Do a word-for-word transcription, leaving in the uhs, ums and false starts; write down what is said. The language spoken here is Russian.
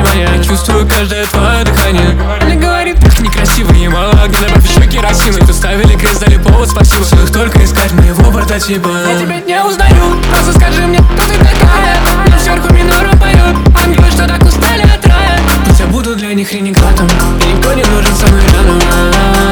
внимание. Я чувствую каждое твое дыхание. Мне говорит, ты некрасивый и мало огня. Добавь еще керосина. Тут ставили крест, дали повод, спасибо. Стоит только искать моего прототипа. Я тебя не узнаю, просто скажи мне, кто ты такая. Мне сверху минором поет ангелы, что так устали от рая. Пусть я буду для них ренегатом, и никто не нужен со мной рядом.